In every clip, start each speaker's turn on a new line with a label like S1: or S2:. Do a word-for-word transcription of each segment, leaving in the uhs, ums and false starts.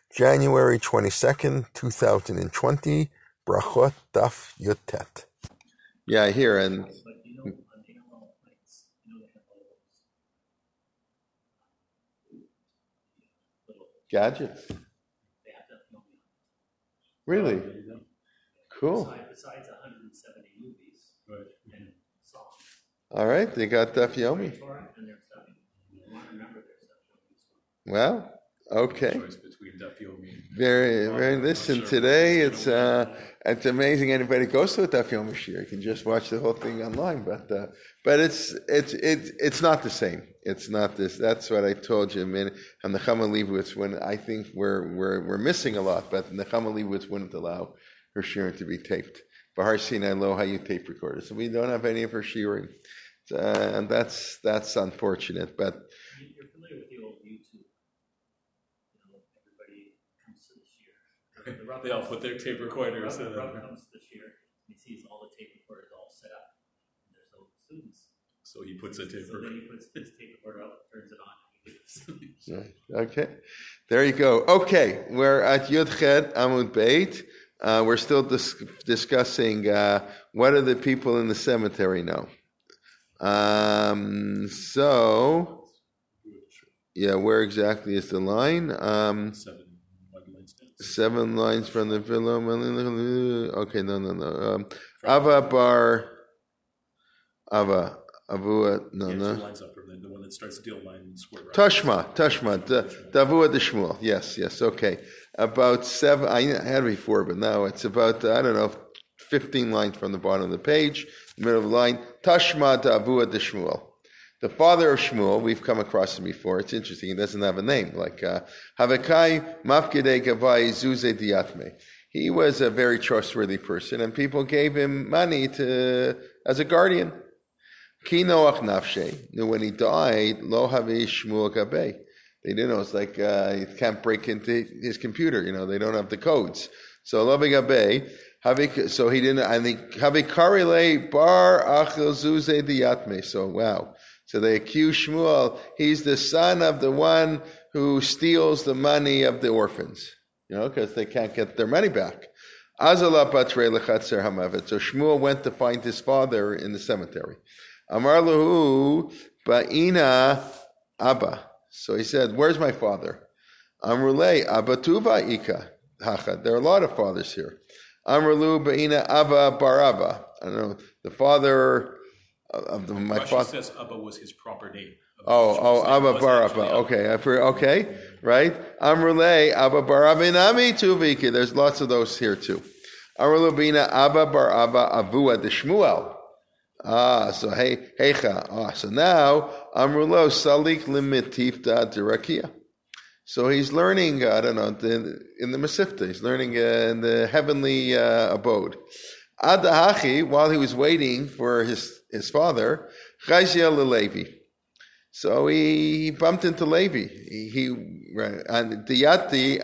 S1: January twenty-second, two thousand twenty, Brachot Daf Yutet. Yeah, I hear, and gadgets. Really? Cool.
S2: Besides one hundred seventy movies and songs.
S1: All right, they got Daf Yomi. Well, okay. Very, very. Listen, today it's uh, it's amazing. Anybody goes to a Daf Yomi shiur, you can just watch the whole thing online. But uh, but it's it's it's it's not the same. It's not this. That's what I told you. I mean, on Nechama Leibowitz, when I think we're we're we're missing a lot, but Nechama Leibowitz wouldn't allow her shiurim to be taped. Bahar Sinai Lo Hayu tape recorder, so we don't have any of her shiurim, uh, and that's that's unfortunate. But
S2: you're familiar with the old YouTube. You know, everybody comes to the shiur. The Rav,
S3: they all put their tape recorders.
S2: The Rav, Rav comes to the shiur. He sees all the tape recorders all set up, and there's no students.
S3: So he puts a tape
S2: so
S3: recorder.
S2: Then he puts his tape recorder up, turns it on, and he leaves.
S1: Okay, there you go. Okay, we're at Yud Chet Amud Beit. Uh, we're still dis- discussing uh, what do the people in the cemetery know. Um, so, yeah, where exactly is the line? Um,
S3: Seven, lines
S1: seven lines from the villa. Okay, no, no, no. Um, Ava bar Ava. Avua, no,
S3: yeah,
S1: no.
S3: two lines up from the, the one that starts deal lines.
S1: Tashma, Tashma, Davua de Shmuel. Yes, yes, okay. About seven, I had it before, but now it's about, I don't know, fifteen lines from the bottom of the page, middle of the line. Tashma Davua de Shmuel. The father of Shmuel, we've come across him before. It's interesting, he doesn't have a name. Like, Havekai Mafkede Gavai Zuze Diatme. He was a very trustworthy person, and people gave him money to as a guardian. Ki Noach nafshe. When he died, lo havi Shmuel gabei. They didn't know. It's like uh, you can't break into his computer. You know, they don't have the codes. So lo gabei. So he didn't. I think havi karile bar achil zuze diatme. So wow. So they accuse Shmuel. He's the son of the one who steals the money of the orphans. You know, because they can't get their money back. Azala patre lechatzer hamavet. So Shmuel went to find his father in the cemetery. Amar lahu ba'ina abba. So he said, "Where's my father?" Amrulei abba tuva ika hacha. There are a lot of fathers here. Amrulu ba'ina abba baraba. I don't know the father of the, my father.
S3: says Abba was his proper name.
S1: Oh, oh, Abba baraba. Okay, I forgot. Okay, right. Amrulei abba baraba inami tuvika. There's lots of those here too. Amrulu ba'ina abba baraba avua de Shmuel. Ah, so hey, heicha. Ah, so now Amrulo Salik Limitifta Dirakia. So he's learning. I don't know the, in the Masifta. He's learning uh, in the heavenly uh, abode. Adahachi, while he was waiting for his his father, Chayzia LeLevi. So he, he bumped into Levi. He, he and Diyati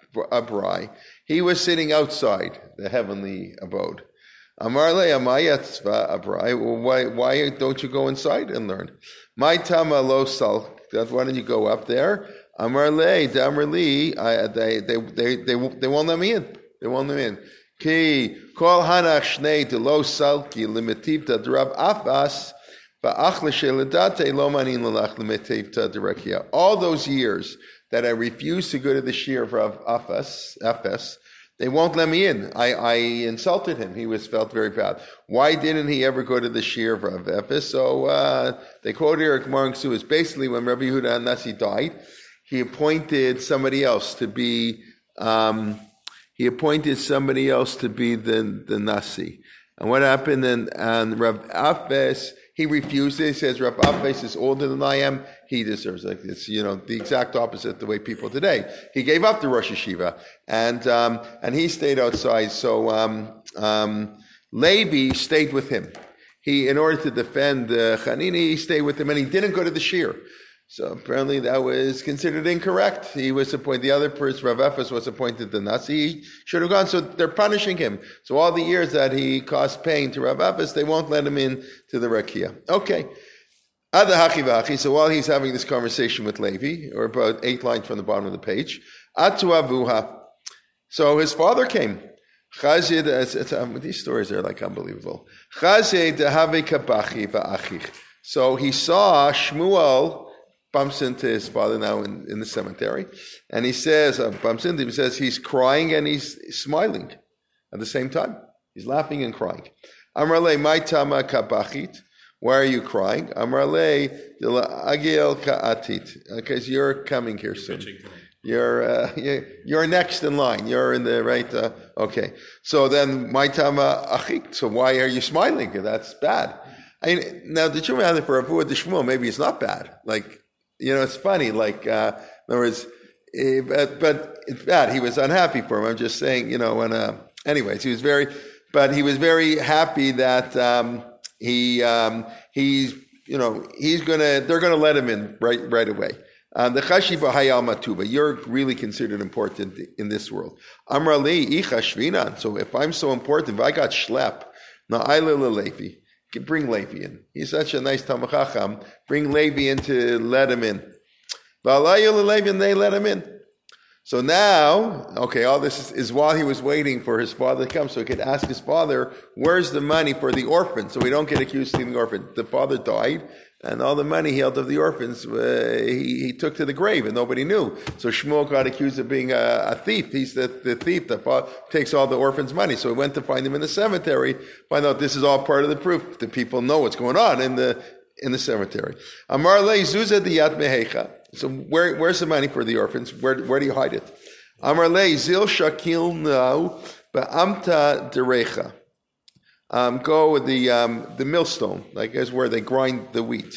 S1: Abrai. He was sitting outside the heavenly abode. Amarle amayatzva abrai. Why why don't you go inside and learn? My tama lo sal. Why don't you go up there? Amarle damerli. They they they they they won't let me in. They won't let me in. Ki kol hanach shnei de lo salki limitivta drab afas ba'achle sheledate lo manin lalach limitivta derakia. All those years that I refused to go to the shiur of Afas Afas. They won't let me in. I, I insulted him. He was felt very bad. Why didn't he ever go to the shiur of Ephes? So uh, they quote here Gemara Ksuba is basically when Rabbi Yehuda Nasi died, he appointed somebody else to be. Um, he appointed somebody else to be the the Nasi. And what happened? And, and Rav Afes, he refused it. He says Rav Afes is older than I am. He deserves it. It's, you know, the exact opposite the way people today. He gave up the Rosh Yeshiva, and um, and he stayed outside. So um, um, Levi stayed with him. He, in order to defend uh, Chanini, he stayed with him, and he didn't go to the shiur. So apparently that was considered incorrect. He was appointed, the other person, Rav Ephes, was appointed the Nasi. He should have gone. So they're punishing him. So all the years that he caused pain to Rav Ephes, they won't let him in to the Rakia. Okay. Ada hachi v'achi. So while he's having this conversation with Levi, or about eight lines from the bottom of the page, atu avuha. So his father came. Chazid, it's, it's, um, these stories are like unbelievable. Chazid dehavi kabachi v'achich. So he saw Shmuel bumps into his father now in, in the cemetery, and he says, uh, bumps into him, he says he's crying and he's smiling at the same time. He's laughing and crying. Amrale, my tama kabachit. Why are you crying? Amrale, agil ka'atit. Because you're coming here soon. You're, uh, you're next in line. You're in the right. Uh, okay. So then, my tama achit. So why are you smiling? That's bad. I mean, now the Shmuel for Avuah de Shmuel, maybe it's not bad. Like, you know, it's funny. Like, uh, in other words, eh, but, but it's bad. He was unhappy for him. I'm just saying, you know. When, uh, anyways, he was very, but he was very happy that um, he um, he's you know he's gonna they're gonna let him in right right away. Um, the chashiva hayal matuba. You're really considered important in this world. Amra li icha shvinan. So if I'm so important, if I got schlep, na aila Levi. Bring Levi in. He's such a nice Talmid Chacham. Bring Levi in to let him in. And they let him in. So now, okay, all this is, is while he was waiting for his father to come, so he could ask his father, where's the money for the orphans? So we don't get accused of stealing orphans. The father died, and all the money he held of the orphans, uh, he, he took to the grave, and nobody knew. So Shmuel got accused of being a, a thief. He's the, the thief that fa- takes all the orphans' money. So he went to find him in the cemetery, find out this is all part of the proof. The people know what's going on in the in the cemetery. Amar le zuza diyat mehecha. So where, where's the money for the orphans? Where, where do you hide it? Amar le zil shakil now ba'amta derecha. Um, go with the um, the millstone, like is where they grind the wheat.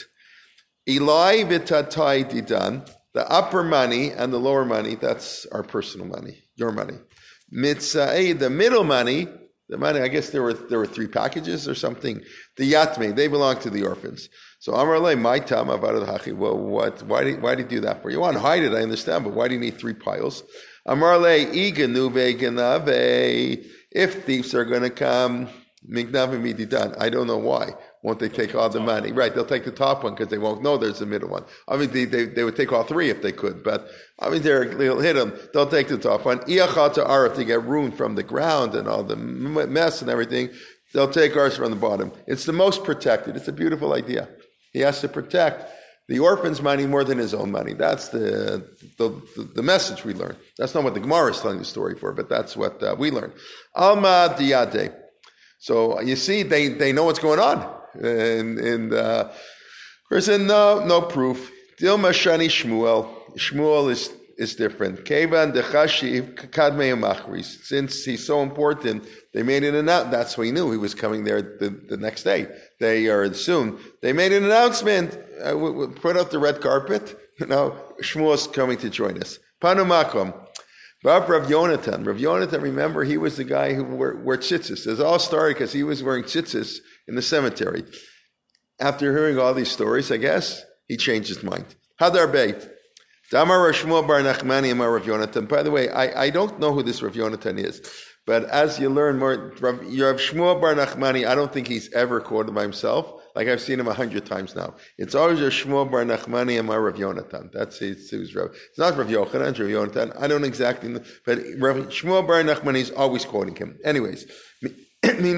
S1: Eli v'tatai didan, the upper money and the lower money, that's our personal money, your money. Mitzai, the middle money, the money, I guess there were there were three packages or something. The yatme, they belong to the orphans. So Amar le, my tam avad hachi. Well, what? Why do why do you do that for? You want to hide it, I understand, but why do you need three piles? Amar le, iganu ve'ganave. If thieves are going to come, mignavi mididan. I don't know why. Won't they take all the money? Right, they'll take the top one because they won't know there's a middle one. I mean, they, they, they would take all three if they could, but I mean, they're, they'll hit them. They'll take the top one. Iyachata arif, to get ruined from the ground and all the mess and everything. They'll take ours from the bottom. It's the most protected. It's a beautiful idea. He has to protect the orphan's money more than his own money. That's the the, the message we learn. That's not what the Gemara is telling the story for, but that's what uh, we learn. Alma diyade. So you see, they, they know what's going on. And, and uh, person, no, no proof. Dilma Shani Shmuel. Shmuel is, is different. Kevan Dechashiv Kadmei Machris. Since he's so important, they made an announcement. That's what he knew. He was coming there the, the next day. They are soon. They made an announcement. Uh, we, we put out the red carpet. You know, Shmuel's coming to join us. Panu Makom. Rav Yonatan. Rav Yonatan, remember, he was the guy who wore, wore tzitzis. It all started because he was wearing tzitzis in the cemetery. After hearing all these stories, I guess, he changed his mind. Hadar Bey. Damar Rav Shmuel bar Nachmani Amar Rav Yonatan. By the way, I, I don't know who this Rav Yonatan is, but as you learn more, Rav, Rav Shmuel bar Nachmani, I don't think he's ever quoted by himself. Like I've seen him a hundred times now. It's always Rav Shmuel bar Nachmani Amar Rav Yonatan. That's his, his Rav. It's not Rav Yochanan, it's Rav Yonatan. I don't exactly know, but Rav Shmuel bar Nachmani is always quoting him. Anyways, how do we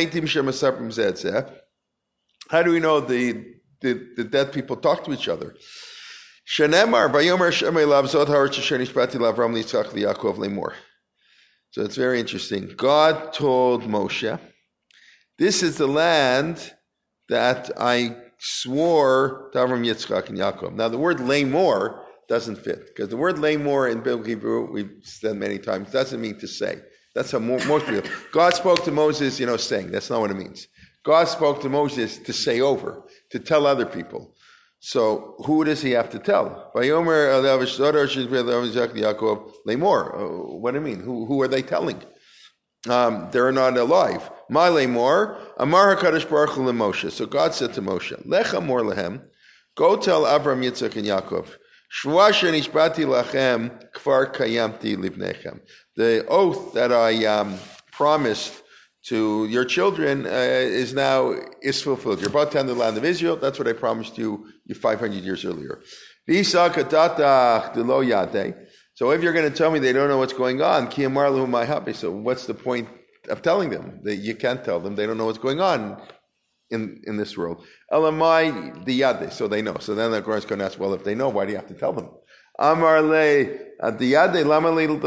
S1: know the, the, the dead people talk to each other? So it's very interesting. God told Moshe, this is the land that I swore to Avram, Yitzchak, and Yaakov. Now the word lamor doesn't fit, because the word lamor in Biblical Hebrew, we've said many times, doesn't mean to say. That's how most people. God spoke to Moses, you know, saying. That's not what it means. God spoke to Moses to say over, to tell other people. So who does he have to tell? What do you mean? Who, who are they telling? Um, they're not alive. Ma lemor, Amar HaKadosh Baruch Hu leMoshe. So God said to Moshe, Lech amor lehem, go tell Avram, Yitzchak, and Yaakov, Shvua shenishbati lachem kfar kayamti livnechem. The oath that I um, promised to your children uh, is now is fulfilled. You're about to enter the land of Israel. That's what I promised you you five hundred years earlier. So if you're going to tell me they don't know what's going on, so what's the point of telling them? That you can't tell them. They don't know what's going on in, in this world. Elamai diyade, so they know. So then the Gemara is going to ask, well, if they know, why do you have to tell them? Amar le diyade lama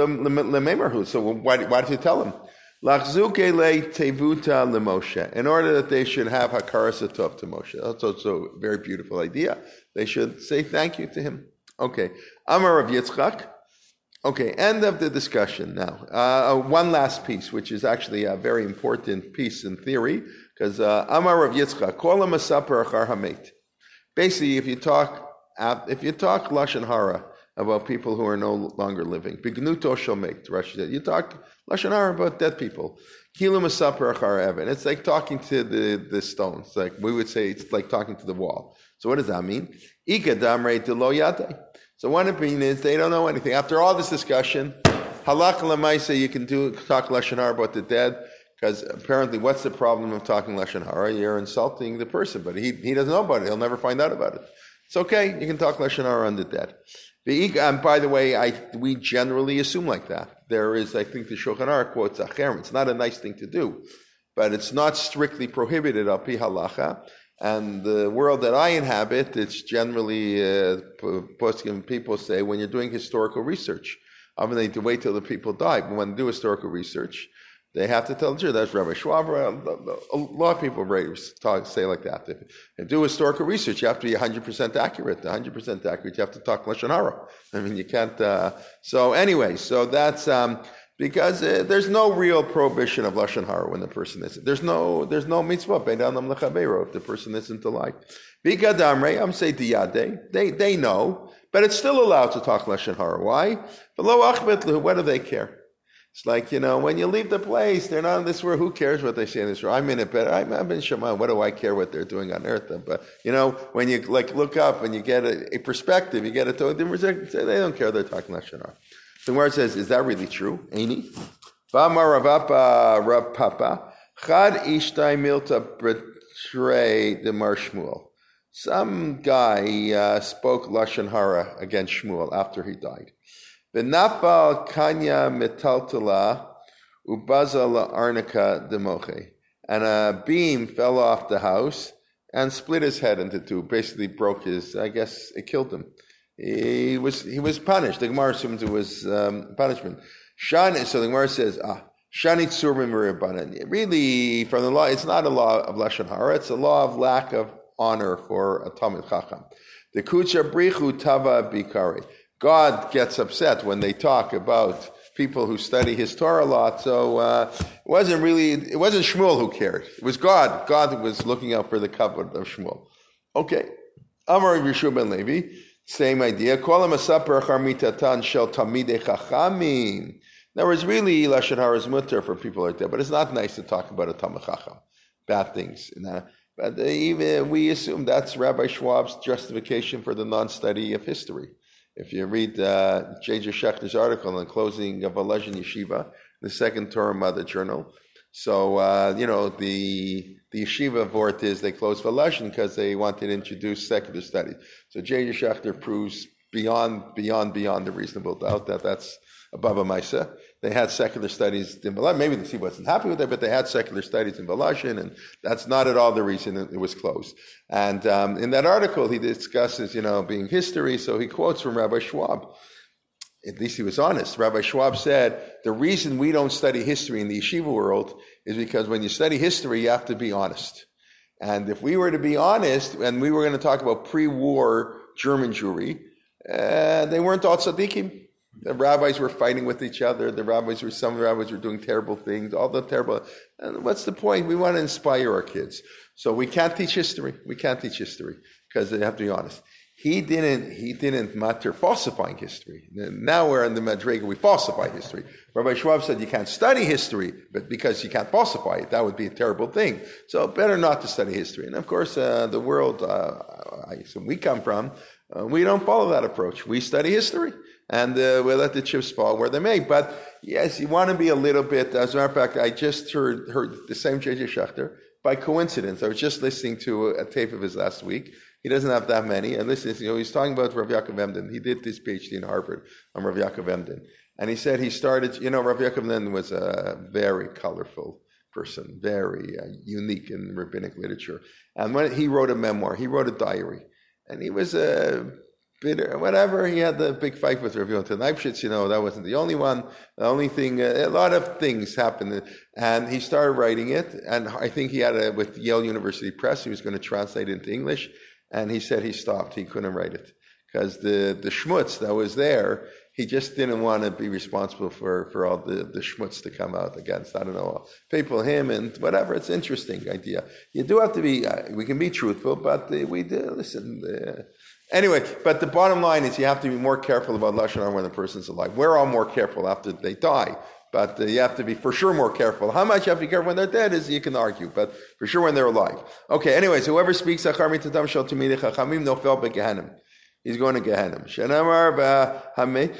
S1: le. So why why did you tell them? Lachzuke le tevuta le Moshe, in order that they should have hakaras atov to Moshe. That's also a very beautiful idea. They should say thank you to him. Okay. Amar Rav Yitzchak. Okay, end of the discussion now. Uh, one last piece, which is actually a very important piece in theory, because uh, Amar Rav Yitzchak, kol ha'masaper achar hamet. Basically, if you talk, if you talk lashon hara about people who are no longer living, bignuto shel met, Rashi said, you talk lashon hara about dead people. Kilu masaper achar even. It's like talking to the the stones. Like we would say, it's like talking to the wall. So what does that mean? Ika damrei de lo yadei. So one opinion is they don't know anything. After all this discussion, halakha l'maisa, you can do talk lashon hara about the dead, because apparently, what's the problem of talking lashon hara? You're insulting the person, but he he doesn't know about it. He'll never find out about it. It's okay. You can talk lashon hara on the dead. And by the way, I we generally assume like that. There is, I think, the Shulchan Aruch quotes acher. It's not a nice thing to do, but it's not strictly prohibited al pi halacha. And the world that I inhabit, it's generally, uh, people say, when you're doing historical research, I mean, they need to wait till the people die. But when they do historical research, they have to tell the truth. That's Rabbi Schwab. A lot of people talk, say like that. If you do historical research, you have to be one hundred percent accurate. one hundred percent accurate, you have to talk lashon hara. I mean, you can't. Uh, so anyway, so that's... Um, Because uh, there's no real prohibition of lashon hara when the person isn't. There's no there's no mitzvah beinanam lechabeiro if the person isn't alike. Bikadamrei, I'm saying diyade. They they know, but it's still allowed to talk lashon hara. Why? Below achbetlu, what do they care? It's like, you know, when you leave the place, they're not in this world. Who cares what they say in this world? I'm in it, but I'm, I'm in Shema. What do I care what they're doing on earth? But you know, when you like look up and you get a, a perspective, you get a they don't care. They're talking lashon hara. The Gemara says, is that really true? Ain't he? V'amar Ravapa Rav Papa Chad Ishtai Milta Betrei the Mar Shmuel. Some guy uh, spoke lashon hara against Shmuel after he died. V'nafal Kanya Metaltala Ubaza La Arnica Demoche. And a beam fell off the house and split his head into two. Basically broke his, I guess it killed him. He was he was punished. The Gemara assumes it was um, punishment. Shani, so the Gemara says, ah, Shani Tzurbim Rabbanan. Really, from the law, it's not a law of lashon hara. It's a law of lack of honor for a Talmid Chacham. The Kucha Brichu Tava Bikari. God gets upset when they talk about people who study his Torah a lot. So uh, it wasn't really it wasn't Shmuel who cared. It was God. God was looking out for the kavod of Shmuel. Okay, Amar Yeshua ben Levi. Same idea. Kol ha'masaper achar mitatan shel tamidei chachamim. Now, it's really lashon hara is mutter for people like that, but it's not nice to talk about a talmid chacham, bad things. You know? But even we assume that's Rabbi Schwab's justification for the non-study of history. If you read uh, J J Schechter's article on the closing of Volozhin Yeshiva, the second term of the journal. So, uh, you know, the the yeshiva vort is they closed Volozhin because they wanted to introduce secular studies. So J J Schechter proves beyond, beyond, beyond the reasonable doubt that that's a Baba Maisa. They had secular studies in Volozhin. Maybe the yeshiva wasn't happy with it, but they had secular studies in Volozhin, and that's not at all the reason it was closed. And um, in that article, he discusses, you know, being history, so he quotes from Rabbi Schwab. At least he was honest. Rabbi Schwab said, the reason we don't study history in the yeshiva world is because when you study history, you have to be honest. And if we were to be honest, and we were going to talk about pre-war German Jewry, uh, they weren't all tzaddikim. The rabbis were fighting with each other. The rabbis were, some rabbis were doing terrible things, all the terrible. And what's the point? We want to inspire our kids. So we can't teach history. We can't teach history because they have to be honest. He didn't, he didn't matter falsifying history. Now we're in the Madriga, we falsify history. Rabbi Schwab said you can't study history, but because you can't falsify it, that would be a terrible thing. So better not to study history. And of course, uh, the world uh, I assume we come from, uh, we don't follow that approach. We study history. and uh, we'll let the chips fall where they may. But yes, you want to be a little bit, as a matter of fact, I just heard, heard the same J J Schechter, by coincidence. I was just listening to a, a tape of his last week. He doesn't have that many. And listen, you know, he's talking about Rav Yaakov Emden. He did his PhD in Harvard on Rav Yaakov Emden. And he said he started, you know, Rav Yaakov Emden was a very colorful person, very uh, unique in rabbinic literature. And when he wrote a memoir, he wrote a diary. And he was a bitter, whatever. He had the big fight with Rav Yonatan Leibshitz, you know, that wasn't the only one. The only thing, uh, a lot of things happened. And he started writing it. And I think he had a, with Yale University Press, he was going to translate it into English. And he said he stopped. He couldn't write it. Because the, the schmutz that was there, he just didn't want to be responsible for, for all the, the schmutz to come out against, I don't know, people, him, and whatever. It's an interesting idea. You do have to be, uh, we can be truthful, but uh, we do, listen. Uh, anyway, but the bottom line is you have to be more careful about Lashon Hara when the person's alive. We're all more careful after they die. But uh, you have to be for sure more careful. How much you have to be careful when they're dead is you can argue, but for sure when they're alive. Okay, anyways, whoever speaks Achar Mitadam Shel Tamidei Chachamim Nofel BeGehenim. He's going to Gehenim. Shenamar B'Hameh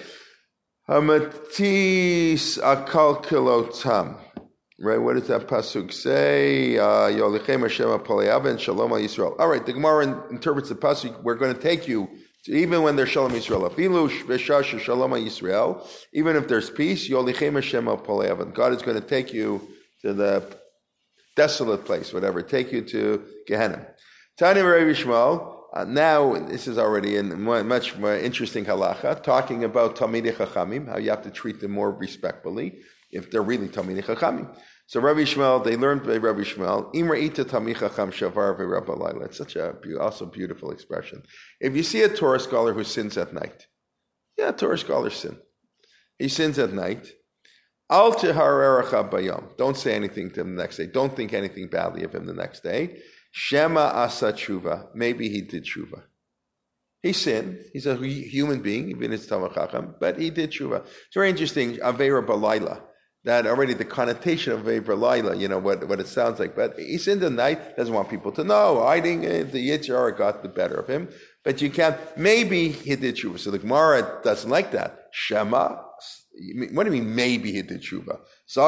S1: Hamatis Akal Kilotam. Right, what does that pasuk say? Yolichem Hashem Apolei Aven Shalom Al Yisrael. All right, the Gemara interprets the pasuk. We're going to take you even when there's Shalom Yisrael, Afilush Veshash Shalom Yisrael, even if there's peace, Yolichem Hashem Al Polei Aven. God is going to take you to the desolate place, whatever, take you to Gehenna. Tani Rabbi Yishmael, uh, now this is already in much more interesting halacha, talking about Talmidei Chachamim, how you have to treat them more respectfully, if they're really Talmidei Chachamim. So Rabbi Yishmael, they learned by Rabbi Yishmael, Imra ita Talmid Chacham shavar v'Rabba Laila. It's such a also beautiful expression. If you see a Torah scholar who sins at night, yeah, Torah scholars sin. He sins at night. Al teharerecha bayom. Don't say anything to him the next day. Don't think anything badly of him the next day. Shema asa tshuva. Maybe he did tshuva. He sinned. He's a human being, even if it's Talmid Chacham, but he did tshuva. It's very interesting. Aveira Balayla. That already the connotation of Aveira Laila, you know, what, what it sounds like. But he sinned at night, doesn't want people to know. Hiding uh, the Yetzer Hara got the better of him. But you can't, maybe he did tshuva. So the Gemara doesn't like that. Shema. What do you mean maybe he did tshuva?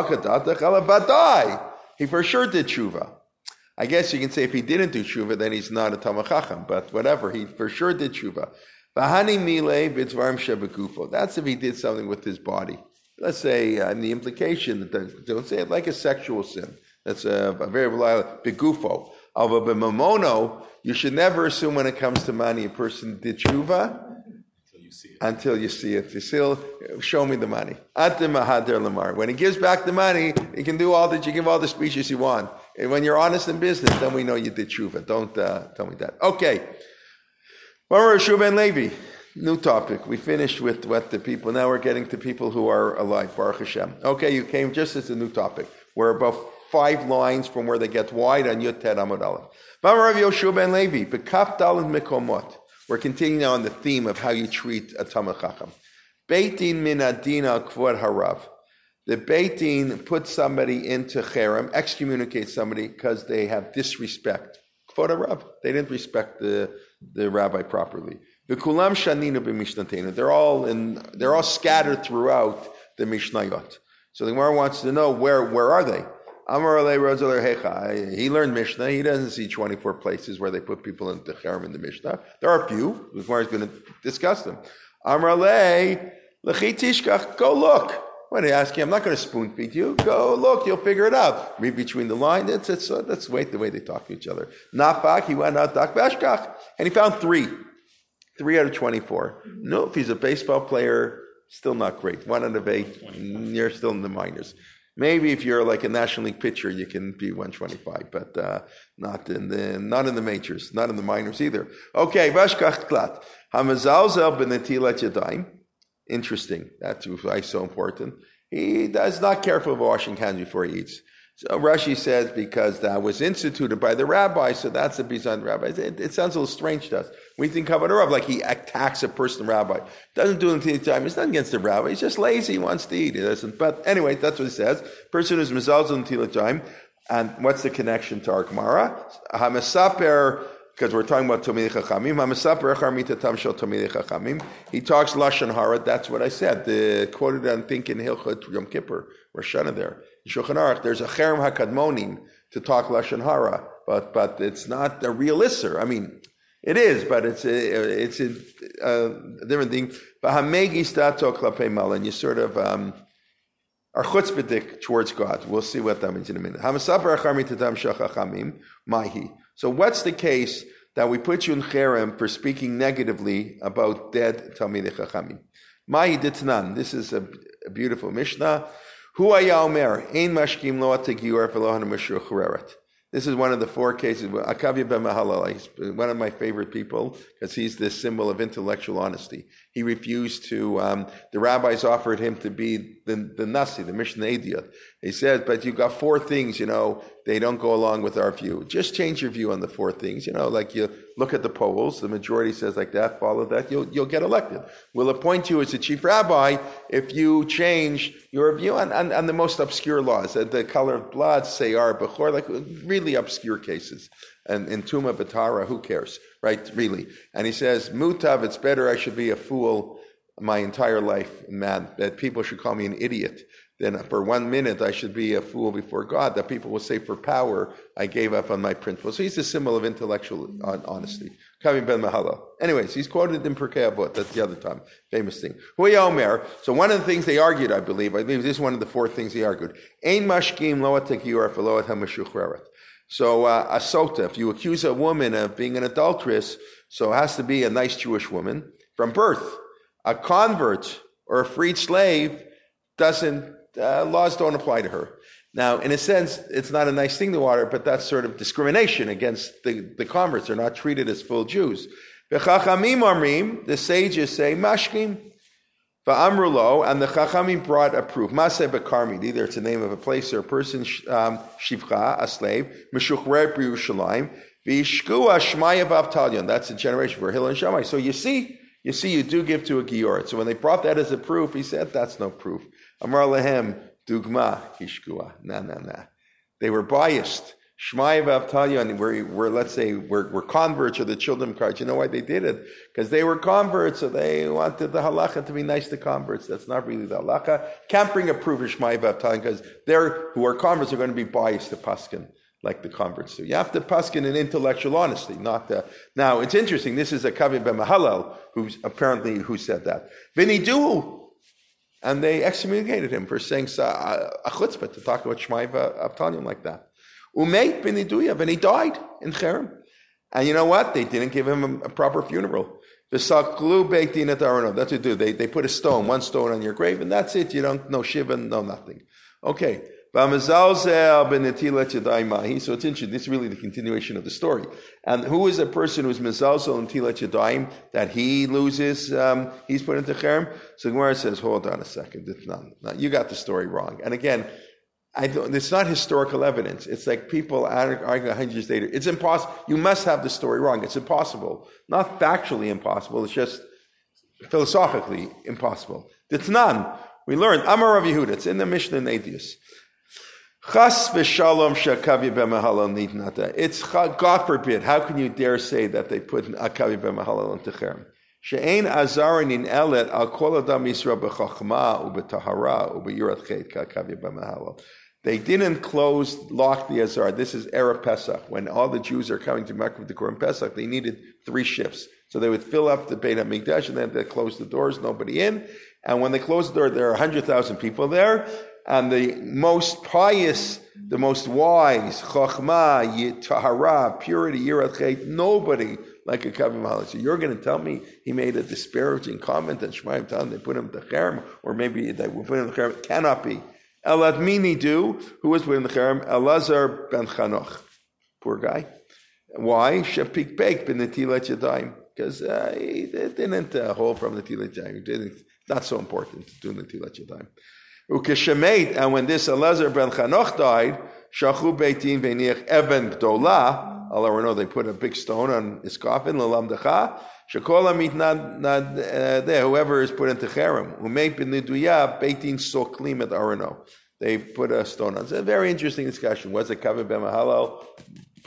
S1: He for sure did tshuva. I guess you can say if he didn't do tshuva, then he's not a Talmid Chacham. But whatever, he for sure did tshuva. That's if he did something with his body. Let's say, uh, in the implication, that don't say it like a sexual sin. That's a, a very reliable, begufo. Although b'mamono, you should never assume when it comes to money a person did tshuva until you see it. Until you see it. You still, show me the money. When he gives back the money, he can do all that, you give all the speeches you want. And when you're honest in business, then we know you did tshuva. Don't uh, tell me that. Okay. Mara Shuben Levi. New topic. We finished with what the people, now we're getting to people who are alive, Baruch Hashem. Okay, you came just as a new topic. We're about five lines from where they get wide on Yud Ted Amud Aleph. Rav Yoshua ben Levi, B'kaf Daled Mikomot. We're continuing on the theme of how you treat a Talmid Chacham. Beit Din min adin al kvod harav. The Beit Din puts somebody into cherem, excommunicates somebody because they have disrespect. Kvod harav. They didn't respect the, the rabbi properly. V'kulam shaninu b'mishnatenu. They're all in. They're all scattered throughout the Mishnayot. So the Gemara wants to know where where are they? Amar alei rozaler hecha. He learned Mishnah. He doesn't see twenty-four places where they put people into cherem in the Mishnah. There are a few. The Gemara is going to discuss them. Amar alei lechi tishkach. Go look. When they ask you, I'm not going to spoon feed you. Go look. You'll figure it out. Read between the lines. It's it's uh, that's wait the way they talk to each other. Nafak. He went out dak bashkach, and he found three. Three out of twenty-four. No, if he's a baseball player, still not great. One out of eight, you're still in the minors. Maybe if you're like a National League pitcher, you can be one twenty-five, but uh, not in the not in the majors, not in the minors either. Okay, Vashkach Klat. Hamazalzel b'netilat yadayim. Interesting. That's why so important. He is not careful of washing hands before he eats. So Rashi says because that was instituted by the rabbi, so that's a bizarre rabbi. It, it sounds a little strange to us. We think about a rabbi like he attacks a person, rabbi. Doesn't do it until the time. It's not against the rabbi. He's just lazy. He wants to eat. He doesn't. But anyway, that's what he says. Person who's mezalzel until the time. And what's the connection to our Gemara? Hamasaper because we're talking about Talmidei Chachamim. Hamasaper echar mitatam shel Talmidei Chachamim. He talks Lashon Hara. That's what I said. The quoted on think in Hilchot Yom Kippur, Rosh Hashanah there. In Shulchan Aruch, there's a Cherem HaKadmonim to talk Lashon Hara, but but it's not a real isser. I mean, it is, but it's a, it's a, a different thing. And you sort of um, are chutzpahdik towards God. We'll see what that means in a minute. So what's the case that we put you in cherem for speaking negatively about dead Talmidei Chachamim? Mahi ditnan. This is a, a beautiful Mishnah. Hu haya omer ein mashkim lo ategior v'lo hanamashur chureret. This is one of the four cases. Akavya ben Mahalal, he's one of my favorite people because he's this symbol of intellectual honesty. He refused to, um, the rabbis offered him to be the, the Nasi, the Mishnah Idiot. He said, but you've got four things, you know, they don't go along with our view. Just change your view on the four things. You know, like you look at the polls, the majority says like that, follow that, you'll you'll get elected. We'll appoint you as the chief rabbi if you change your view on, on, on the most obscure laws, the color of blood, Seyar, Bechor, like really obscure cases. And in Tuma B'Tara, who cares, right? Really. And he says, Mutav, it's better I should be a fool my entire life, man, that people should call me an idiot. Then for one minute I should be a fool before God, that people will say for power I gave up on my principles. So he's a symbol of intellectual honesty. Kavim ben Mahala. Anyways, he's quoted in Pirkei Avot. That's the other time. Famous thing. Hu Omer. So one of the things they argued, I believe, I believe this is one of the four things they argued. Ein mashkim lo atekior v'lo et hamashuchreret. So uh, a sota, if you accuse a woman of being an adulteress, so it has to be a nice Jewish woman from birth. A convert or a freed slave doesn't, uh, laws don't apply to her. Now, in a sense, it's not a nice thing to water, but that's sort of discrimination against the, the converts. They're not treated as full Jews. V'chachamim amrim, the sages say, mashkim. V'amrulo, and the chachamim brought a proof. Maseh bekarmid, either it's the name of a place or a person, um, shivcha, a slave, meshuchrer b'Yerushalayim, v'yishkua shmaya v'avtalyon. That's a generation for Hillel and Shammai. So you see, you see, you do give to a gior. So when they brought that as a proof, he said, that's no proof. Amar lehem, dugma, yishkua. Nah, nah, nah. They were biased. Shmaya v'avtalyon, we're, we're, let's say, we're, we're converts or the children of Christ. You know why they did it? Because they were converts, so they wanted the halacha to be nice to converts. That's not really the halacha. Can't bring a proof of Shmaya v'avtalyon because they're, who are converts are going to be biased to paskin, like the converts do. You have to paskin in intellectual honesty, not the... Now, it's interesting. This is a Kavi ben Mahalal, who's apparently, who said that. V'niduhu. And they excommunicated him for saying a chutzpah to talk about Shmaya v'avtalyon like that. Umeit bin Iduyav, and he died in Cherem. And you know what? They didn't give him a, a proper funeral. V'saklu beitin et arono. That's what they do. They, they put a stone, one stone on your grave, and that's it. You don't, no shiva, no nothing. Okay. V'amazalzel ben netilat yadai mahi. So it's interesting. This is really the continuation of the story. And who is a person who's mezalzel and tilat yadayim that he loses, um, he's put into Cherem? So Gemara says, hold on a second. It's not, not, you got the story wrong. And again, I don't, it's not historical evidence. It's like people arguing a hundred years later. It's impossible. You must have the story wrong. It's impossible. Not factually impossible. It's just philosophically impossible. It's none. We learned Amar Rav Yehuda. It's in the Mishnah in Eidius. Chas v'shalom shakavi b'mahalal nitnata. It's God forbid. How can you dare say that they put akavi b'mahalal into cherem? She'ein azarin in elet al kol adam yisrael b'chachma u'b'tahara u'b'yirat chet ka'akavi b'mahalal. They didn't close, lock the Azar. This is Erev Pesach. When all the Jews are coming to Mecca with the Korban Pesach, they needed three shifts. So they would fill up the Beit HaMikdash, and then they close the doors, nobody in. And when they close the door, there are one hundred thousand people there. And the most pious, the most wise, Chochmah, Tahara, purity, Yirat Chet, nobody like a Kavi Mahalal. So you're going to tell me he made a disparaging comment and Shemaim telling they put him to Cherem, or maybe they will put him to Cherem. Cannot be. Eladmini do, who was put in the Cherem? Elazar ben Chanoch. Poor guy. Why? Shepik Bek ben Netilat Yadayim. Because uh, he didn't uh, hold from Netilat Yadayim. It's not so important to do Netilat Yadayim. Ukeshemet, and when this Elazar ben Chanoch died, Shachu Beitin v'niach Eben Gdola, Allah know they put a big stone on his coffin, L'lamdecha, Shekol amit nad nad there, whoever is put into Cherem, Umeit ben Niduya, Beitin Soklim et Arano. They put a stone on. It's a very interesting discussion. Was it Kavi ben Mahalal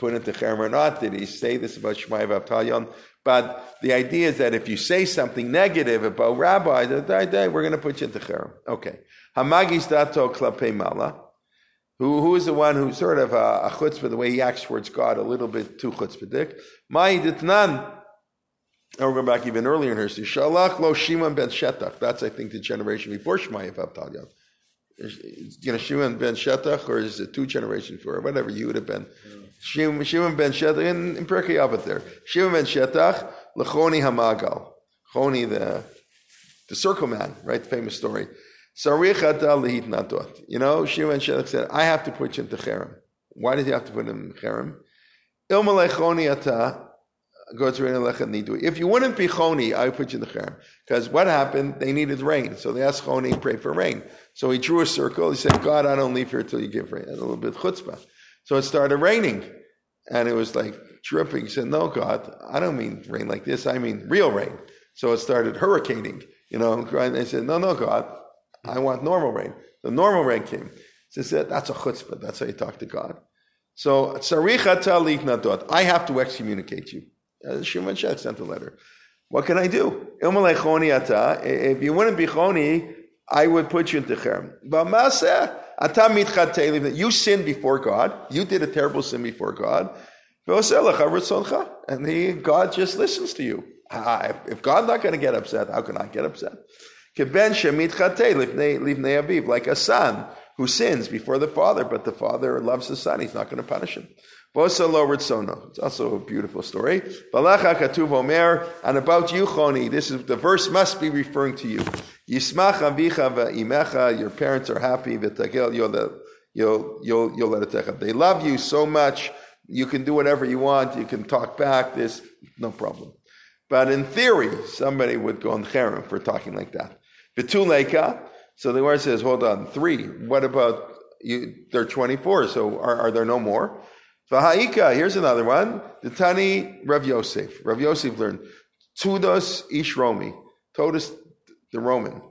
S1: put into cherem or not? Did he say this about Shmaya v'Avtalyon? But the idea is that if you say something negative about rabbis, we're going to put you into cherem. Okay. Hamagis dato klape mala. Who, who is the one who's sort of a, a chutzpah, the way he acts towards God, a little bit too chutzpahdik? Mai ditnan. And we're going back even earlier in her. Shalach lo Shimon ben Shetach. That's, I think, the generation before Shmaya v'Avtalyon. You know, Shimon ben Shetach, or is it two generations before, or whatever you would have been? Shimon, Shimon ben Shetach, in, in Pirkei Avot there. Shimon ben Shetach, lechoni hamagal. Choni, the the circle man, right? The famous story. Sarich ata lehit nadot. You know, Shimon ben Shetach said, I have to put you into cherem. Why did he have to put him in cherem? Ilma lechoni ata. If you wouldn't be choni, I would put you in the cherem. Because what happened? They needed rain. So they asked choni, pray for rain. So he drew a circle. He said, God, I don't leave here till you give rain. That's a little bit chutzpah. So it started raining. And it was like dripping. He said, no, God, I don't mean rain like this. I mean real rain. So it started hurricaning. You know, and they said, no, no, God, I want normal rain. The normal rain came. So he said, that's a chutzpah. That's how you talk to God. So, I have to excommunicate you. Uh, Shimon Shetach sent a letter. What can I do? If you wouldn't be choni, I would put you into cherem. You sinned before God. You did a terrible sin before God. And he, God just listens to you. If God's not going to get upset, how can I get upset? Like a son who sins before the father, but the father loves the son. He's not going to punish him. It's also a beautiful story. And about you, Choni, this is the verse must be referring to you. Yismach avicha ve'imecha, your parents are happy. V'tagel yoletecha. They love you so much. You can do whatever you want. You can talk back. There's no problem. But in theory, somebody would go on cherem for talking like that. V'tuleka. So the word says, hold on, three. What about you? They're twenty-four. So are, are there no more? V'ha'ika, here's another one. The Tani Rav Yosef. Rav Yosef learned, Tudos ish Romi. Todos the Roman.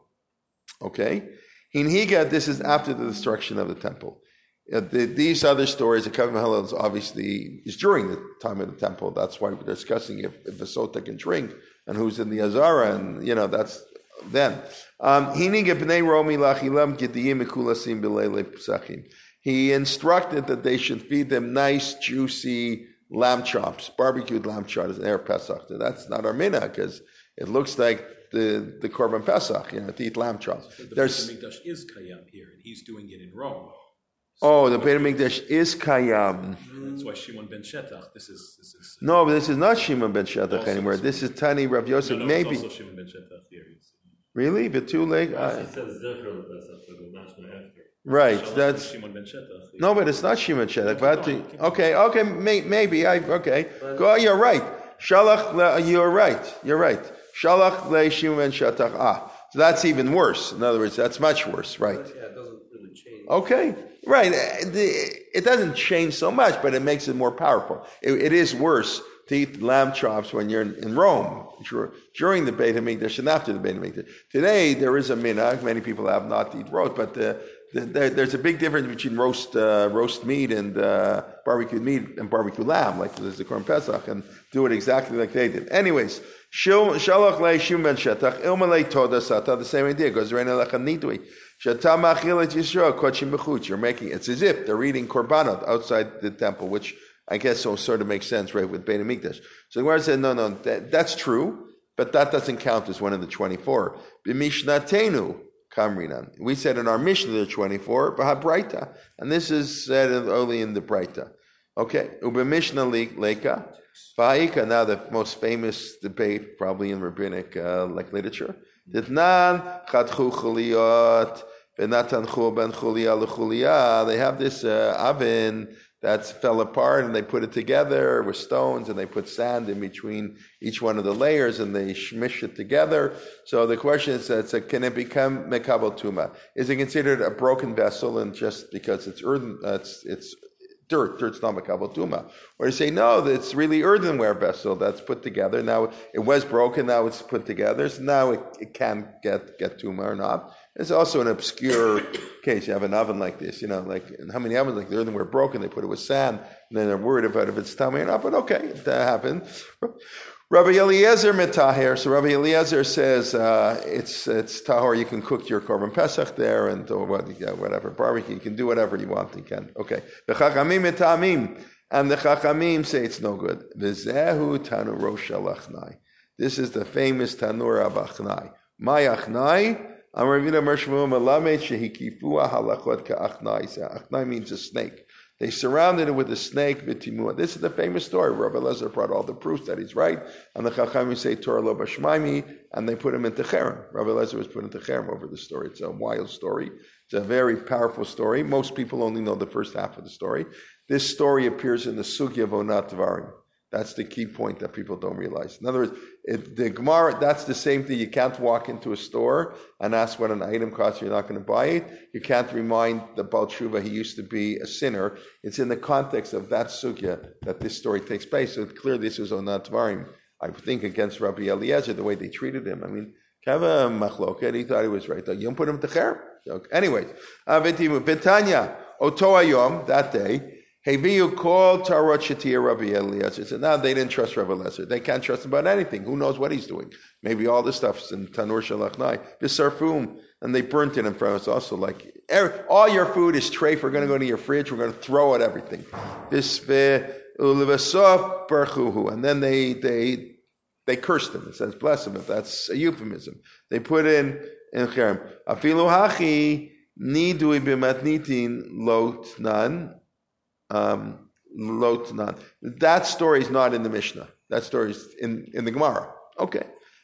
S1: Okay? Hinhiga, this is after the destruction of the temple. Uh, the, these other stories, the Kavim Hillel is obviously is during the time of the temple. That's why we're discussing if, if a sota can drink and who's in the Azara, and you know, that's then. Hiniga b'nei Romi lachilam gediyim mikulasim b'leile psachim. He instructed that they should feed them nice, juicy lamb chops, barbecued lamb chops in Erev Pesach. That's not our minhag because it looks like the, the Korban Pesach, you know, to eat lamb chops.
S3: So the
S1: There's,
S3: Beit HaMikdash is Kayam here, and he's doing it in Rome. So
S1: oh, the Beit HaMikdash is Kayam.
S3: That's why Shimon ben Shetach, this is... This is uh,
S1: no, but this is not Shimon ben Shetach
S3: also,
S1: anymore.
S3: so,
S1: this is Tani Rav Yosef.
S3: no, no,
S1: Maybe.
S3: It's also Shimon ben Shetach here.
S1: Really? The two leg? Uh,
S4: It says Zecher Pesach, so the national after.
S1: right,
S3: Shalach
S1: that's...
S3: is Shimon ben Shetach.
S1: No, but it's not Shimon Shetach. But okay, okay, may, maybe I okay. Go, you're right. Shalach, le, you're right. You're right. Shalach le Shimon Shetach. Ah, so that's even worse. In other words, that's much worse, right?
S4: Yeah, it doesn't really change.
S1: Okay, right. It doesn't change so much, but it makes it more powerful. It, it is worse to eat lamb chops when you're in, in Rome during the Beit HaMikdash and after the Beit HaMikdash. Today there is a minhag. Many people have not to eat roast, but uh, the, the, there's a big difference between roast uh, roast meat and uh, barbecued meat and barbecued lamb, like there's the Korban Pesach, and do it exactly like they did. Anyways, shalach le Shimon ben Shetach ilmalei toda sata. The same idea goes reina lecha nidui. Shata machilet Yisrael kochim bechutz. You're making it's as if they're eating korbanot outside the temple, which I guess so sort of makes sense, right, with Beit HaMikdash. So the Gemara said, no, no, that, that's true, but that doesn't count as one of the twenty-four. B'mishnatenu kamrinan. We said in our Mishnah there are twenty-four, b'habraita. And this is said only in the Braita. Okay, u'b'mishnah leka. Va'ika, now the most famous debate, probably in rabbinic uh, like literature. Ditnan chadchu chuliyot, v'natanchu ben chuliya l'chuliya. They have this uh, oven that fell apart, and they put it together with stones, and they put sand in between each one of the layers, and they shmish it together. So the question is, it's a, can it become mekabel tuma? Is it considered a broken vessel, and just because it's earthen, uh, it's, it's dirt, dirt's not mekabel tuma? Or you say, no, it's really earthenware vessel that's put together. Now, it was broken, now it's put together, so now it, it can get, get tuma or not. It's also an obscure case. You have an oven like this, you know, like and how many ovens like the earthenware broken? They put it with sand, and then they're worried about if it's tummy or not. But okay, that happened. Rabbi Eliezer metaher. So Rabbi Eliezer says uh, it's it's tahor. You can cook your korban pesach there, and or what, yeah, whatever barbecue. You can do whatever you want. You can. Okay. The chachamim metamim, and the chachamim say it's no good. V'zehu tanu rosh alachnai. This is the famous tanur of achnai. My achnai. Achnai means a snake. They surrounded it with a snake. This is the famous story. Rabbi Eliezer brought all the proofs that he's right. And the Chachamim say Torah lo b'shmaimi, and they put him into cherem. Rabbi Eliezer was put into cherem over the story. It's a wild story. It's a very powerful story. Most people only know the first half of the story. This story appears in the Sugya of Onat Dvarim. That's the key point that people don't realize. In other words, it, the Gemara, that's the same thing. You can't walk into a store and ask what an item costs. You're not going to buy it. You can't remind the Baal Tshuva he used to be a sinner. It's in the context of that sugya that this story takes place. So clearly this was Onat Dvarim, I think, against Rabbi Eliezer, the way they treated him. I mean, Kava Machloket, he thought he was right. You don't put him to cher. So, anyways, Betanya, Oto Ayom, that day, Heviyu called Tarot Shatia Rabbi Eliezer. So now they didn't trust Rabbi Eliezer. They can't trust him about anything. Who knows what he's doing? Maybe all this stuff's in Tanur Shalachnai. Bisarfum. And they burnt it in front of us also. Like, all your food is treif. We're going to go to your fridge. We're going to throw out everything. This ulivasov barchuhu. And then they they they cursed him. It says bless him. If that's a euphemism. They put in in cherem. Afilu hachi nidui b'matnitin lotnan. Um, Lotnan. That story is not in the Mishnah. That story is in, in the Gemara. Okay.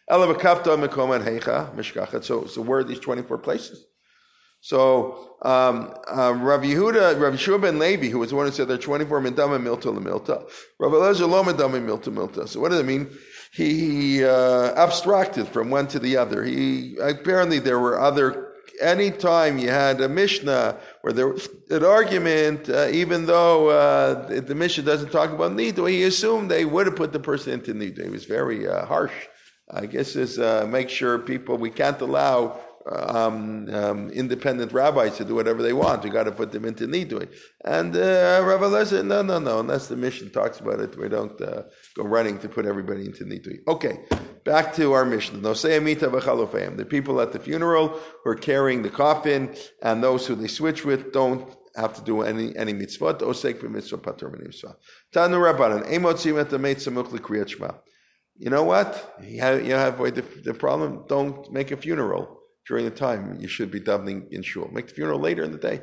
S1: So, so where are these twenty-four places? So, um, um, Rav Yehuda, Rav Yeshua ben Levi, who was the one who said there are twenty-four Medama Milta Lemilta. Rav Eliezer lo Medama Milta Milta. So what does it mean? He uh, abstracted from one to the other. He apparently there were other. Anytime you had a Mishnah where there was an argument, uh, even though uh, the, the Mishnah doesn't talk about Nido, he assumed they would have put the person into Nido. He was very uh, harsh. I guess is uh, make sure people, we can't allow um, um, independent rabbis to do whatever they want. We got to put them into Nido. And uh, Rabbi Eliezer, no, no, no, unless the Mishnah talks about it, we don't uh, go running to put everybody into Nido. Okay. Back to our Mishnah. The people at the funeral who are carrying the coffin and those who they switch with don't have to do any any mitzvot. You know what? You have, you have the, the problem. Don't make a funeral during the time you should be davening in shul. Make the funeral later in the day.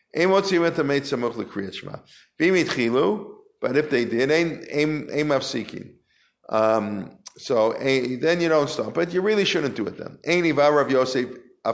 S1: But if they did, aim mafsikin. Um, So uh, then you don't stop, but you really shouldn't do it then. Rav Yosef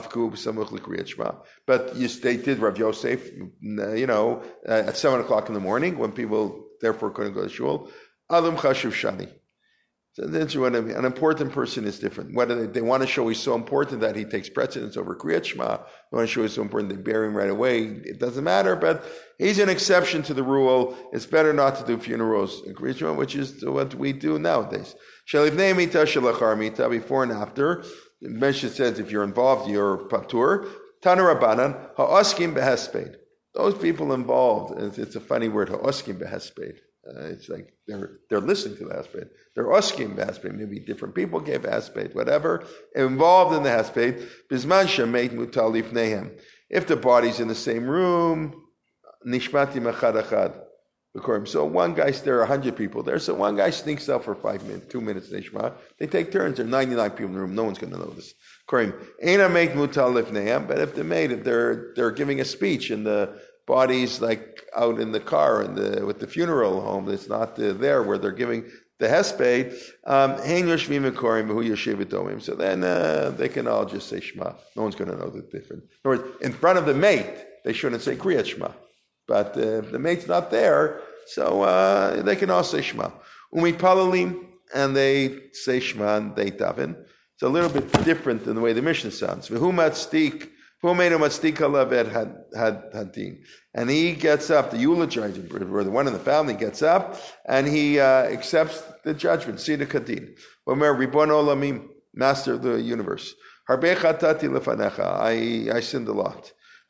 S1: But you, they did Rav Yosef, you know, uh, at seven o'clock in the morning when people therefore couldn't go to shul. Adam chashuv shani. So that's what I mean. An important person is different. Whether they, they want to show he's so important that he takes precedence over Kriyat Shema, they want to show he's so important they bury him right away. It doesn't matter, but he's an exception to the rule. It's better not to do funerals in Kriyat Shema, which is what we do nowadays. Shalivnei mita shalachar mita, before and after. The Mishnah says if you're involved, you're patur. Tanu Rabbanan ha'oskim behesped. Those people involved, it's, it's a funny word, ha'oskim behesped. Uh, it's like they're they're listening to the hesped. They're oskim hesped. Maybe different people gave hesped, whatever. Involved in the hesped. Bisman shemeit mutalif nehem. If the body's in the same room, nishmati machad achad. So one guy's there, a hundred people there. So one guy sneaks out for five minutes, two minutes. Nishma. They take turns. There are ninety-nine people in the room. No one's going to notice. Korim. Eina meit mutalif nehem. But if they made it, they're they're giving a speech and the body's like out in the car and the with the funeral home. It's not uh, there where they're giving the hesped. Um, so then uh, they can all just say Shema. No one's going to know the difference. In other words, in front of the mate, they shouldn't say Kriyat Shema. But uh, if the mate's not there, so uh, they can all say Shema. Umi palalim, and they say Shema and they daven. It's a little bit different than the way the Mishnah sounds. V'humat stik. And he gets up, the eulogizer, or the one in the family gets up, and he uh, accepts the judgment. Sida Kadin. Omer Ribon Olamim, Master of the universe. Harbe chatati lefanecha. I I sinned a lot.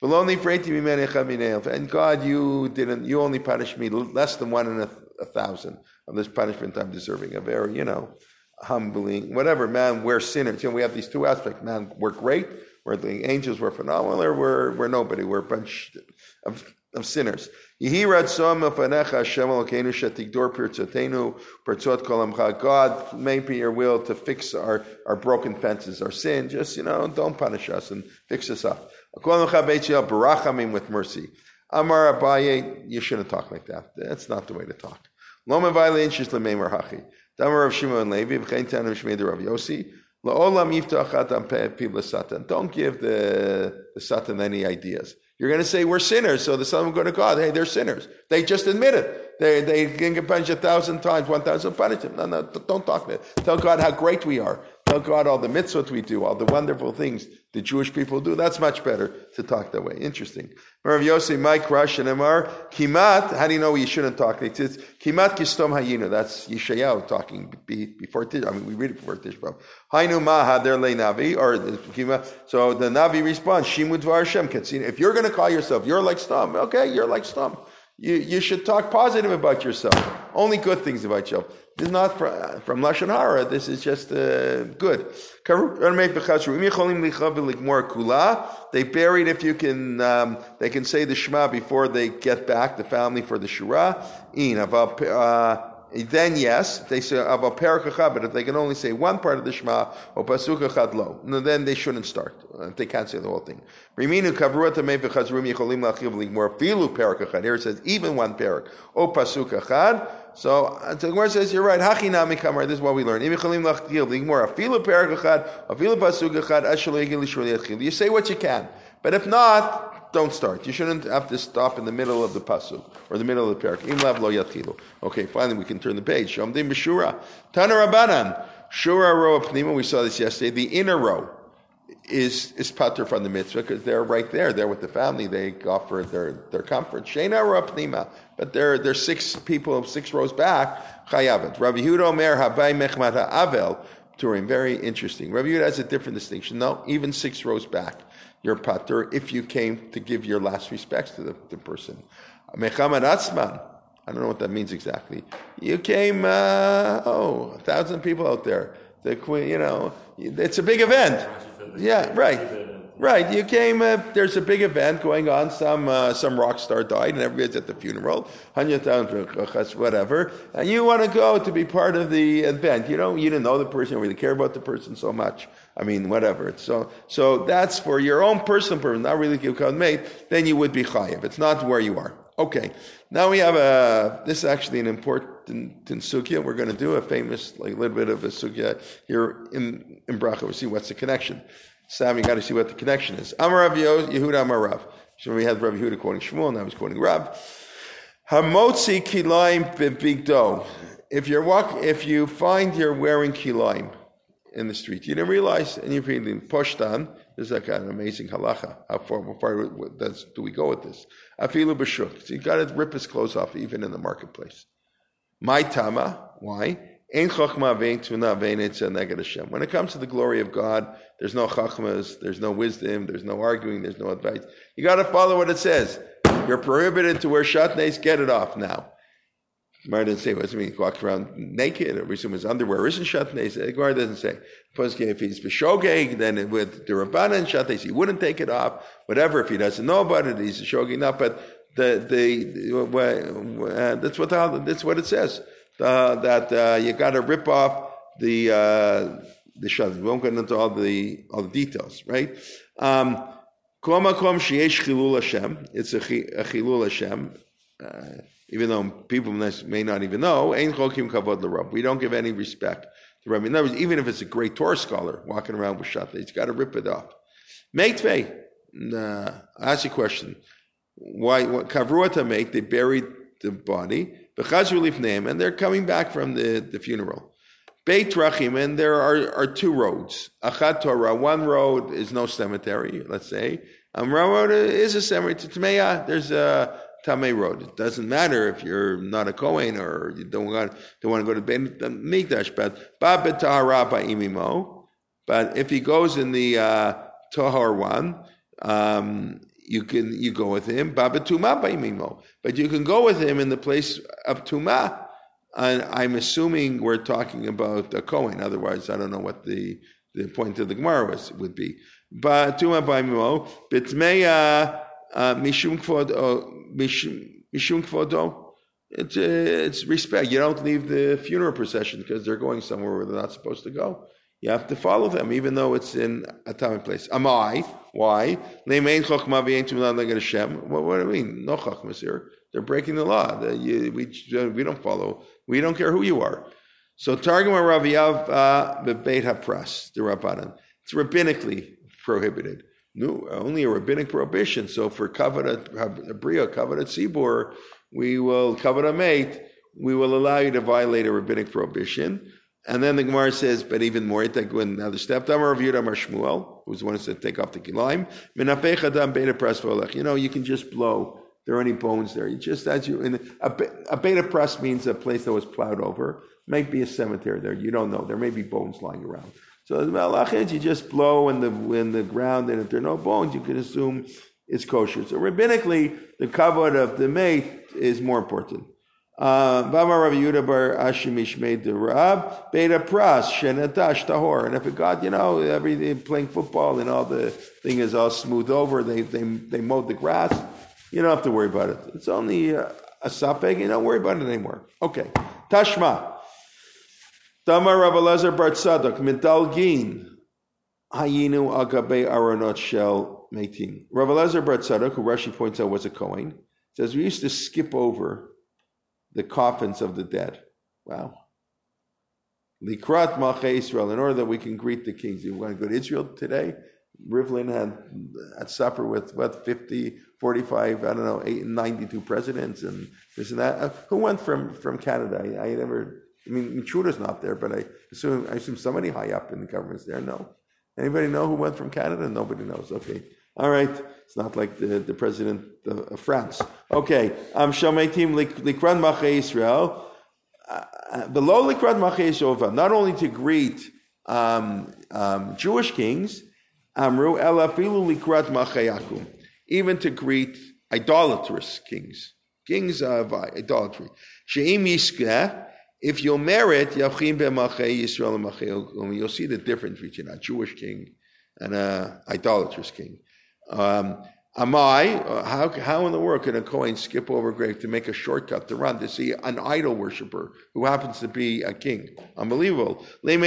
S1: And God, you didn't. You only punished me less than one in a, a thousand of this punishment I'm deserving. A very, you know, humbling, whatever. Man, we're sinners. You know, we have these two aspects. Man, we're great. We're the angels. We're phenomenal. Or we're we're nobody. We're a bunch of of sinners. God, maybe your will to fix our, our broken fences, our sin. Just, you know, don't punish us and fix us up. With mercy. Amar Abaye, you shouldn't talk like that. That's not the way to talk. Damar of Shimon Levi, V'chein of Shmei Rav Yossi. La'olam yiftach adam peh Satan. Don't give the, the Satan any ideas. You're going to say we're sinners, so the Son will go to God. Hey, they're sinners. They just admit it. They they can get punished a thousand times, one thousand punish him. No, no, don't talk about it. Tell God how great we are. Tell God all the mitzvot we do, all the wonderful things the Jewish people do. That's much better to talk that way. Interesting. Rav Yossi, Mike Rush, and Amar, Kimat, how do you know you shouldn't talk? It's Kimat Kistom Hayinu. That's Yeshayahu talking before Tish. I mean, we read it before Tish B'Av. Hainu Maha, there lay Navi, or Kimat. So the Navi responds, Shimud Dvar Hashem Katzin. If you're going to call yourself, you're like Stom. Okay, you're like Stom. You you should talk positive about yourself. Only good things about yourself. This is not from, from Lashon Hara. This is just uh, good. They buried, if you can, um, they can say the Shema before they get back, the family, for the Shura. Uh, then yes, they say about Perakachad, but if they can only say one part of the Shema, or Pasukachad lo, no, then they shouldn't start. If they can't say the whole thing. Here it says even one Perak, or Pasukachad. So the Gemara says you're right. Hachinami kamar. This is what we learn. You say what you can, but if not, don't start. You shouldn't have to stop in the middle of the pasuk or the middle of the parak. Okay, finally we can turn the page. Shomdim b'shura. Tana Rabbanan. Shura row of pnima. We saw this yesterday. The inner row is is pater from the mitzvah because they're right there. They're with the family. They offer their their comfort. Sheina row pnima. But they're they're six people, six rows back. Chayavet. Rabbi Yehuda Omer Habai Mechmat Avel Turim. Very interesting. Rabbi Yehuda has a different distinction. No, even six rows back, you're pater if you came to give your last respects to the, the person. Mechamad Atzman. I don't know what that means exactly. You came. Uh, oh, a thousand people out there. The queen. You know, it's a big event. Yeah, right. Right, you came, uh, there's a big event going on, some uh, some rock star died, and everybody's at the funeral, whatever, and you want to go to be part of the event. You know, you didn't know the person, you don't really care about the person so much. I mean, whatever. So so that's for your own personal purpose, not really Kivkad mate, then you would be chayav. It's not where you are. Okay, now we have a, this is actually an important sugya. We're going to do a famous, like a little bit of a sugya here in, in Bracha. We'll see what's the connection. Sam, you got to see what the connection is. Amar Rav Yehuda Amar Rav. So we had Rav Yehuda quoting Shmuel, now he's quoting Rav. Hamotzi kilayim bebigdo. If you're walk, if you find you're wearing kilayim in the street, you didn't realize, and you're feeling poshtan. There's like an amazing halacha. How far, how far does, do we go with this? Afilu b'shuk. So you got to rip his clothes off even in the marketplace. My tama. Why? When it comes to the glory of God, there's no chachmas, there's no wisdom, there's no arguing, there's no advice. You got to follow what it says. You're prohibited to wear shatnez, get it off now. Gemara doesn't say, what does it mean? He walks around naked, or assume his underwear isn't shatnez. The Gemara doesn't say. If he's b'shogeg, then with the Rabbanan shatnez, he wouldn't take it off. Whatever, if he doesn't know about it, he's a shogeg, not. But the the uh, that's what the, that's what it says. Uh, that uh, you got to rip off the uh, the shadis. We won't get into all the all the details, right? Um, it's a, a chilul Hashem, uh, even though people may not even know. We don't give any respect to Rabbi. In other words, even if it's a great Torah scholar walking around with shatnez, he's got to rip it off. Meitvei. Nah, I ask you a question. Why? What kavruah to make? They buried the body. And they're coming back from the, the funeral. Beit Rachim, and there are, are two roads. Achat Torah, one road is no cemetery, let's say. Amra road is a cemetery. To Tmeya, there's a Tamei road. It doesn't matter if you're not a Kohen or you don't want, don't want to go to Beit Mikdash, but Ba B'Tahara Ba'imimo, But if he goes in the uh, Tahor one, um, you can you go with him. Baba Tuma Baimimo. But you can go with him in the place of Tuma. And I'm assuming we're talking about a Kohen. Otherwise, I don't know what the, the point of the Gemara was, would be. But Tuma Baimimo, Bitmeya Mishum Kvodo, Mishum Kvodo. It's, uh, it's respect. You don't leave the funeral procession because they're going somewhere where they're not supposed to go. You have to follow them, even though it's in a time and place. Amai, why? What, what do I mean? No chachmas here. They're breaking the law. The, you, we, we don't follow. We don't care who you are. So Targum Rav Yav bebeit hapras, the Rabbanan. It's rabbinically prohibited. No, only a rabbinic prohibition. So for kavod bria, kavod tzibur, we will kavod mate. We will allow you to violate a rabbinic prohibition. And then the Gemara says, but even more, another step. Damar Rav Yehuda Amar Shmuel, who's the one who said take off the kilaim. Minafech adam beta pras v'olech. You know, you can just blow. There are any bones there. You just as you in a, a beta press means a place that was plowed over. Might be a cemetery there. You don't know. There may be bones lying around. So the malach is you just blow in the in the ground, and if there are no bones, you can assume it's kosher. So rabbinically, the kavod of the mate is more important. Bama Rav Yehuda bar Ashimish made the Rab beta pras shenatash tahor. And if it got, you know, everything playing football and all the thing is all smooth over, they they they mowed the grass. You don't have to worry about it. It's only uh, a sapeg. You don't worry about it anymore. Okay. Tashma. Tamar Rav Elazar bar Tzadok midalgin hayinu agabe aronot shel meitim. Rav Elazar bar Tzadok, who Rashi points out was a Kohen, says we used to skip over the coffins of the dead. Wow. Likrat Malchei Israel, in order that we can greet the kings. You want to go to Israel today? Rivlin had at supper with, what, fifty, forty-five, I don't know, eight, ninety-two presidents and this and that. Uh, who went from, from Canada? I, I never, I mean, Michuda's not there, but I assume, I assume somebody high up in the government's there. No. Anybody know who went from Canada? Nobody knows. Okay. All right. It's not like the, the president of France. Okay. Um, Shalmeitim Likran Machei Israel. Below Likran Machei Israel, not only to greet um, um, Jewish kings, Amru Elafilu Likrat Machei Akum, even to greet idolatrous kings, kings of idolatry. She'im Yiskeh, if you'll merit, Yachim Be'Machei Yisrael Machei, you'll see the difference between a Jewish king and an idolatrous king. Um, Amai, how how in the world can a Kohen skip over a grave to make a shortcut to run to see an idol worshiper who happens to be a king? Unbelievable.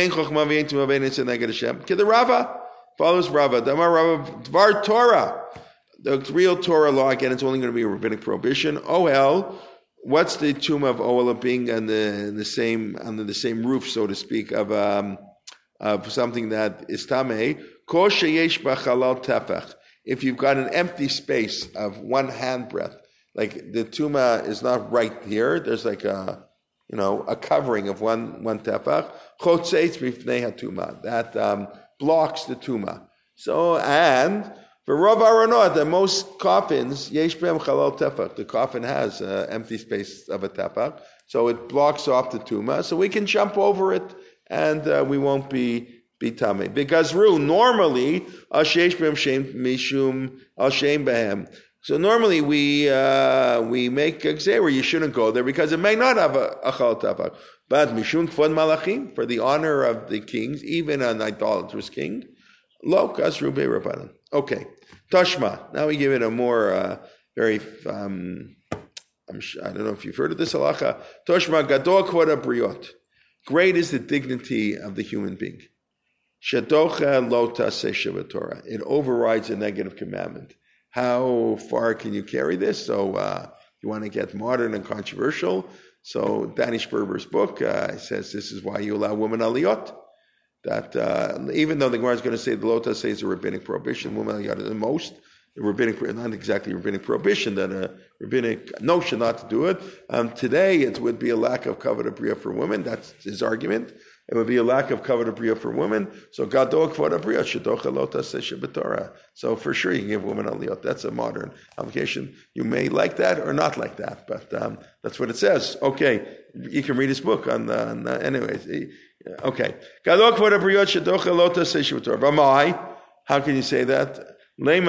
S1: The Rava follows Rava. Damar Rava Dvar Torah. The real Torah law, again, it's only going to be a rabbinic prohibition. Oh hell, what's the tomb of Oel being on the, the same under the same roof, so to speak, of um, of something that is tamei? Kol sheyesh b'chalal tefach. If you've got an empty space of one handbreadth, like the tuma is not right here, there's like a, you know, a covering of one one tefach. Chotzeitz mifnei hatuma, that um, blocks the tuma. So and for Rav Aronot, the most coffins yesh b'hem chalal tefach. The coffin has an empty space of a tefach, so it blocks off the tuma. So we can jump over it, and uh, we won't be. Be tamei. Because rule normally al sheish b'hem shem mishum al shem b'hem. So normally we uh, we make a gzeira, you shouldn't go there because it may not have a, a chal tefach. But mishum kfod malachim, for the honor of the kings, even an idolatrous king, lo kasru be'rabanan. Okay, Tashma. Now we give it a more uh, very. Um, I'm sure, I don't know if you've heard of this halacha. Tashma gadol kvod habriot. Great is the dignity of the human being. Shadocha lo taseh shevatorah. It overrides a negative commandment. How far can you carry this? So uh, you want to get modern and controversial. So Danny Sperber's book uh, says this is why you allow women aliyot. That uh, even though the Gemara is going to say the lo taseh is a rabbinic prohibition, women aliyot is the most a rabbinic, not exactly rabbinic prohibition, than a rabbinic notion not to do it. Um, today it would be a lack of kavod bria for women. That's his argument. it would be a lack of kavod abriya for women. So gadol kavod abriya shedocha lo taseh shebetorah. So for sure you can give women aliyot. That's a modern application. You may like that or not like that, but um, that's what it says. Okay, you can read his book on. Uh, on uh, anyways, okay. Gadol kavod abriya shedocha lo taseh shebetorah. V'mai? How can you say that? Um,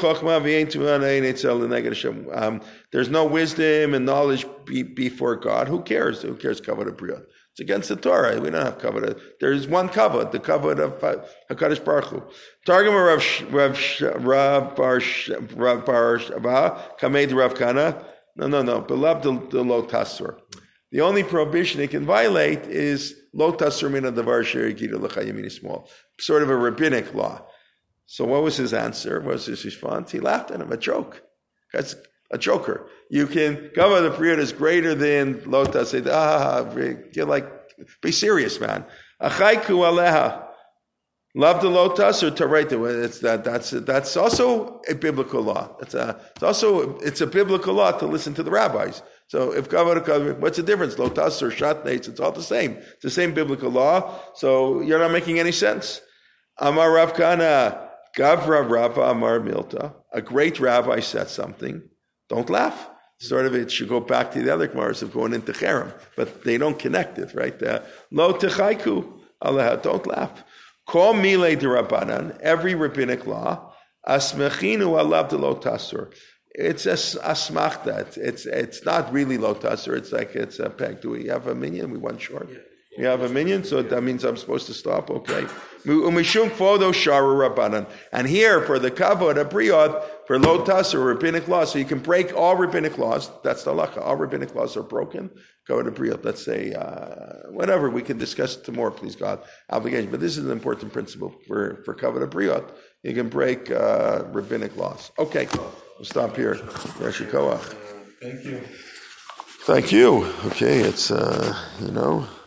S1: there's no wisdom and knowledge be, before God. Who cares? Who cares kavod abriya? It's against the Torah. We don't have kavod. There's one kavod, the kavod of Hakadosh Baruch Hu. Targum Rav Rav Rav Bar Rav Bar Kamed Rav Kana. No, no, no. Beloved the lo tasur. The only prohibition it can violate is lo tasur min adavar sherigidu l'chayim small. Sort of a rabbinic law. So what was his answer? What was his response? He laughed at him, a joke. That's a joker. You can, cover the period is greater than Lotas. Say, ah, you're like, be serious, man. Achaiku aleha. Love the Lotas or Taraita. It's that, that's, that's also a biblical law. It's a, it's also, it's a biblical law to listen to the rabbis. So if cover, what's the difference? Lotas or Shatnates, it's all the same. It's the same biblical law. So you're not making any sense. Amar Rav Kana. Gavra Rava Amar Milta, a great rabbi said something. Don't laugh. Sort of, it should go back to the other Gemaras of going into Cherem, but they don't connect it, right? Lo techaiku, Allah, don't laugh. Call mile de Rabbanan, every rabbinic law, asmechinu alav de lo tasur. It's a asmachta. It's, it's it's not really lo tasur. It's like it's a peg. Do we have a minion? We went short. We have a minion, so that means I'm supposed to stop. Okay. Umishum fodo sharu rabbanan. And here for the kavod abriyot for lo tasur rabbinic law, so you can break all rabbinic laws. That's the halacha. All rabbinic laws are broken. Kavod abriyot. Let's say uh, whatever. We can discuss it tomorrow, please God. Obligation, but this is an important principle for for kavod abriyot. You can break uh, rabbinic laws. Okay, we'll stop here. Yashikoach.
S4: Thank you.
S1: Thank you. Okay, it's uh, you know.